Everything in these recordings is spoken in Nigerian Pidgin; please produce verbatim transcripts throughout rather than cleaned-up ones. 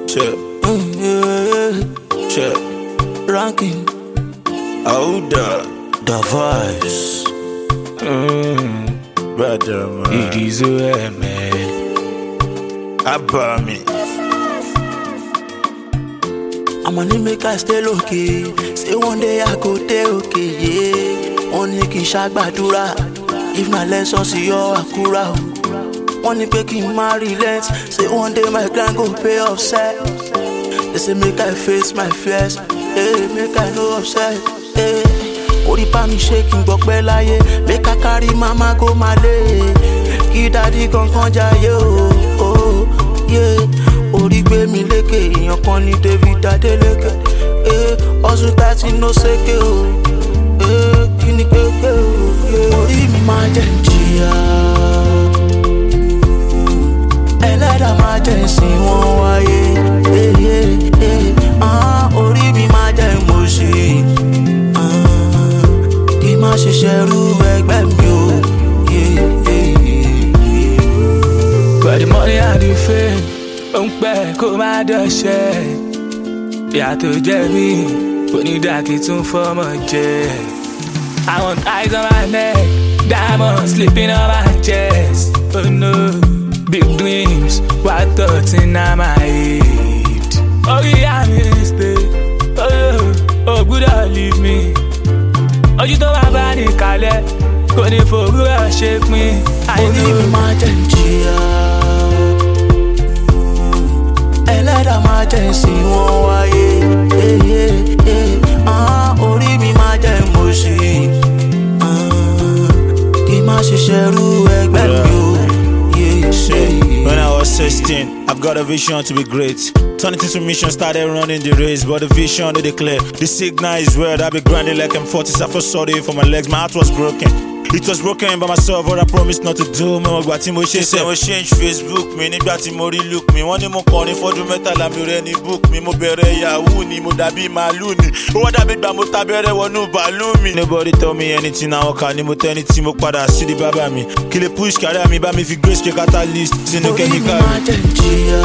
Check. Mm, yeah. Check. Ranking. Older. The voice. Mm. Brother, man. It is a man. About me. I'm gonna make I stay okay. Say one day I go stay okay, yeah. Only kí ṣàgbàdúrà. If not, let's all see your akura. Only making my relent. Say one day my grand go pay offset. They say make I face my fears. Hey, make I no upset. Hey, Ori pa mi shaking gbọpẹ́ láyé. Make I carry mama go Malay. Kí daddy kankan jayé o. Oh, yeah. Ori gbé mi lékè, èèyàn kan ní David Adeleke. Hey, ọ̀sùn tàti no seke o. Hey, kí ni kéké o. Yeah. Orí mi máa jẹ́ n jìyà. Ẹlẹ́dàá máa jẹ́ ìsìn wọn wáyé. Hey, hey, hey. Ah, orí mi máa jẹ́ ìmọ̀ọ́sí. Ah, kí má ṣe ṣẹrú ẹgbẹ́ mi o. Yeah, yeah, yeah. But the money and the fame, ó ń pẹ́ kó má dọ̀ṣẹ́. Ìyà tó jẹ mí, onídàkí tún fọmọ jẹ. I want eyes on my neck, diamonds sleeping on my chest. Oh no, big dreams, wild thoughts in my head. Orí àmì stay, oh, oh, gbúdọ̀ leave me. Ojú tó bá bá ní kalẹ̀, kò ní fòwúrọ̀ ṣe pín. Orí mi máa jẹ́ n jìyà. Ẹlẹ́dàá máa jẹ́ ìsìn wọn wáyé. Hey, hey, hey. Ah, orí mi máa jẹ́ ìmọ̀ọ́sí. Ah, kí má ṣe ṣẹrú ẹgbẹ́ mi o. Yeah, Shit. yeah. When I was sixteen, I've got a vision to be great. Turn it into mission, started running the race, but the vision they declare. The signal is weird, I be grinding like I'm forty. I feel sorry for my legs, my heart was broken. It was broken by myself, what I promised not to do. Mo gba tí mo ṣe ṣe mo change Facebook mi nígbà tí mo rí look mi. Wọ́n ní mo kọrin fọ́dún mẹ́tàlá mi rẹ ní book mi. Mo bẹ̀rẹ̀ yahoo ni mo dàbí màálù ni. Ó wá dàbí gbà mo tabẹ́rẹ́ wọnú bàálù mi. Nobody tell me anything, àwọn kan ni mo tẹ́ ní tí mo padà sí di bàbá mi. Kí lè push career mi bá mi fi grace ṣe catalyst sínú Orí mi chemical máa mi. jẹ́ n jìyà.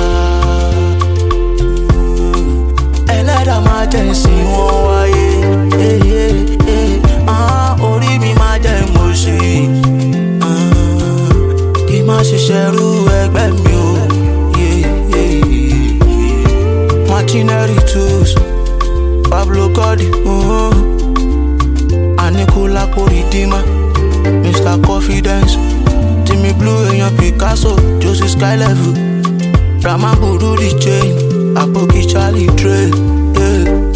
Ẹlẹ́dàá máa jẹ́ ìsìn wọn wáyé. Hey, hey, hey. Ah, orí mi máa jẹ́ ìmọ̀ọ́sí. Ah, kí má ṣe ṣẹrú ẹgbẹ́ mi o. Yeah, yeah, yeah. Machinery tools, Pablo Cody, uh-huh. Anikulapo Ridima, Mister Confidence, Timmy Blue èèyàn Picasso, Josie Sky Level, Rama Buru the Chain, Apoki Charlie Trey. Yeah.